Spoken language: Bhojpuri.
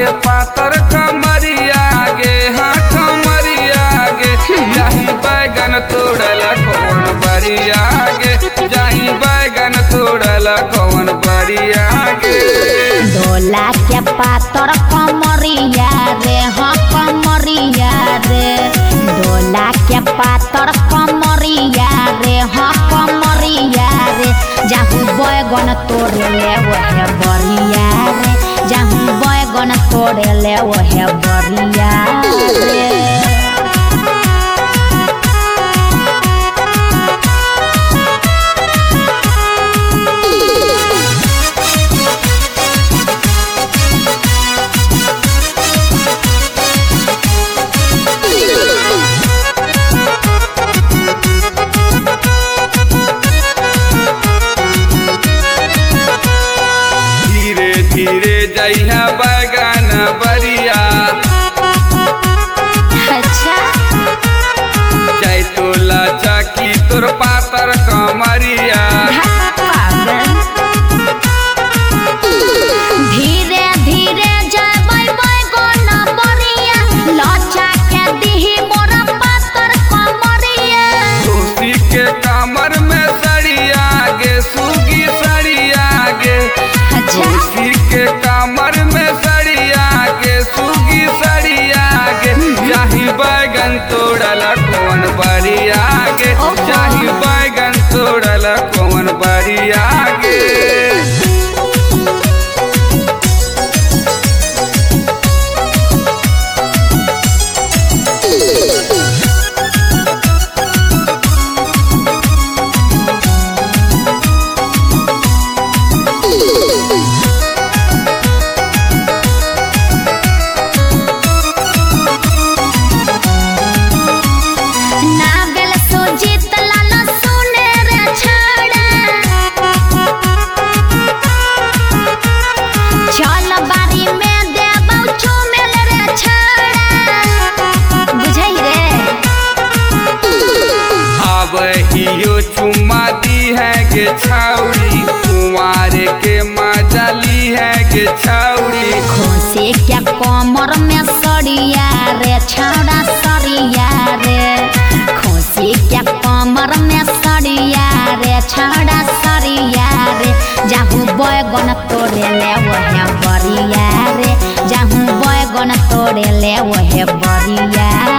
के पातर कमरिया गे, हाँ कमरिया गे, जाही बैगन तोड़ल कौन बरिया गे, जाही बैगन तोड़ल कौन बरिया गे। डोला के पातर कमरिया रे, हाँ कमरिया रे, डोला के पातर कमरिया रे, हाँ कमरिया रे, जाहू बैगन तोड़े ले वह बरिया रे, जाहू बैगन तोड़े ले वह बरिया रे। धीरे जइहा बैगन बरिया, अच्छा जय तोला चाकी तोर पातर कमरिया। धीरे धीरे जबै बैगन बरिया, लचा के दिही मोर पातर कमरिया। तुलसी के कमर में सड़िया गे, सुगी सड़िया गे, तुलसी के कमर में सड़िया गे, सुगी सड़िया गे, चाही बैगन तोड़ल कौन बरिया गे, चाही बैगन तोड़ल कौन बरिया गे। नागल सुजीत लाल सुने रे छड़ा, चल बारी में देबौ चुमेल रे छड़ा, बुझै रे। अब हियो चुमा दी है गे छौरी, कुंवार के मजा ली है गे छौरी। खोसे क्या कमर में सड़िया रे छौड़ा सड़िया रे, खोसे क्या कमर में सड़िया रे छौड़ा सड़िया रे, जाहू बैगन तोड़े ले वह बरिया रे, जाहू बैगन तोड़े ले वह बरिया